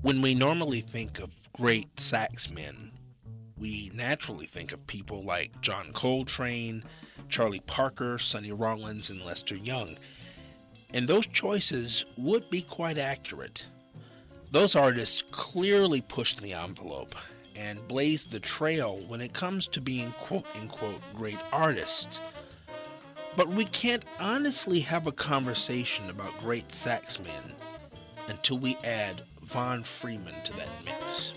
When we normally think of great sax men, we naturally think of people like John Coltrane, Charlie Parker, Sonny Rollins, and Lester Young. And those choices would be quite accurate. Those artists clearly pushed the envelope and blazed the trail when it comes to being quote unquote great artists. But we can't honestly have a conversation about great sax men until we add Von Freeman to that mix.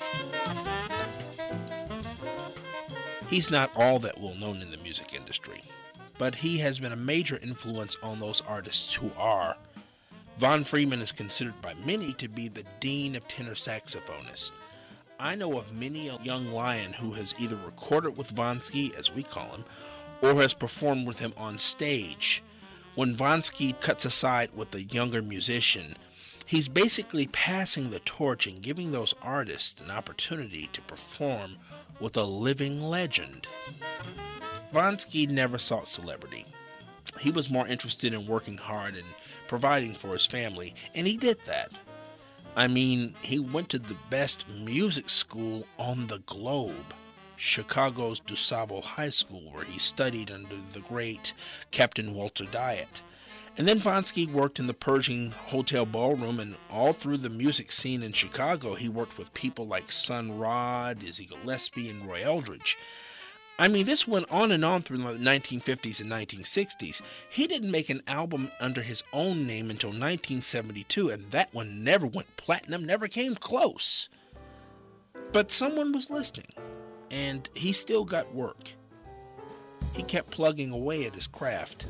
He's not all that well known in the music industry, but he has been a major influence on those artists who are. Von Freeman is considered by many to be the dean of tenor saxophonists. I know of many a young lion who has either recorded with Vonsky, as we call him, or has performed with him on stage. When Vonsky cuts aside with a younger musician, he's basically passing the torch and giving those artists an opportunity to perform with a living legend. Vonsky never sought celebrity. He was more interested in working hard and providing for his family, and he did that. I mean, he went to the best music school on the globe, Chicago's DuSable High School, where he studied under the great Captain Walter Diet. And then Vonsky worked in the Pershing Hotel Ballroom, and all through the music scene in Chicago, he worked with people like Sun Ra, Dizzy Gillespie, and Roy Eldridge. I mean, this went on and on through the 1950s and 1960s. He didn't make an album under his own name until 1972, and that one never went platinum, never came close. But someone was listening, and he still got work. He kept plugging away at his craft.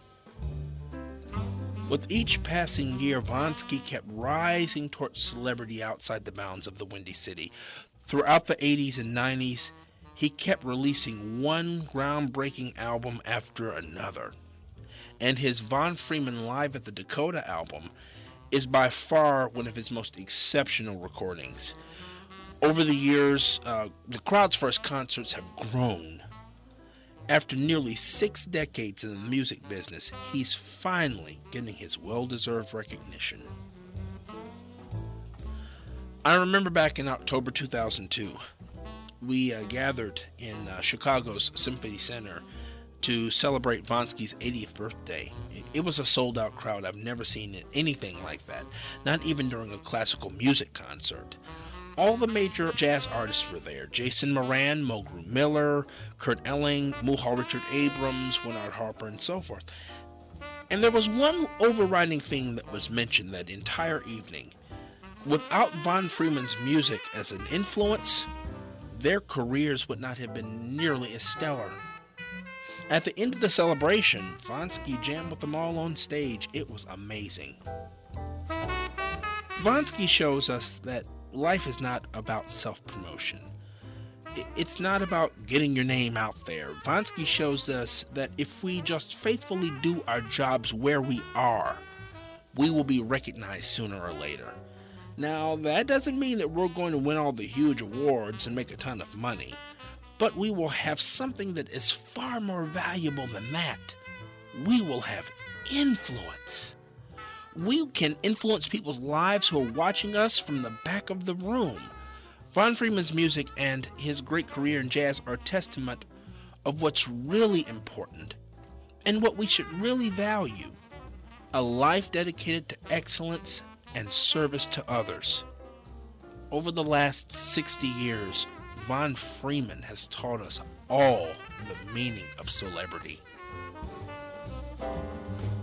With each passing year, Vonsky kept rising towards celebrity outside the bounds of the Windy City. Throughout the 80s and 90s, he kept releasing one groundbreaking album after another. And his Von Freeman Live at the Dakota album is by far one of his most exceptional recordings. Over the years, the crowd's first concerts have grown. After nearly 6 decades in the music business, he's finally getting his well-deserved recognition. I remember back in October 2002, we gathered in Chicago's Symphony Center to celebrate Vonsky's 80th birthday. It was a sold-out crowd. I've never seen anything like that, not even during a classical music concert. All the major jazz artists were there. Jason Moran, Mulgrew Miller, Kurt Elling, Mulhall Richard Abrams, Winard Harper, and so forth. And there was one overriding thing that was mentioned that entire evening. Without Von Freeman's music as an influence, their careers would not have been nearly as stellar. At the end of the celebration, Vonsky jammed with them all on stage. It was amazing. Vonsky shows us that life is not about self-promotion. It's not about getting your name out there. Vonsky shows us that if we just faithfully do our jobs where we are, we will be recognized sooner or later. Now, that doesn't mean that we're going to win all the huge awards and make a ton of money, but we will have something that is far more valuable than that. We will have influence. We can influence people's lives who are watching us from the back of the room. Von Freeman's music and his great career in jazz are a testament of what's really important and what we should really value. A life dedicated to excellence and service to others. Over the last 60 years, Von Freeman has taught us all the meaning of celebrity.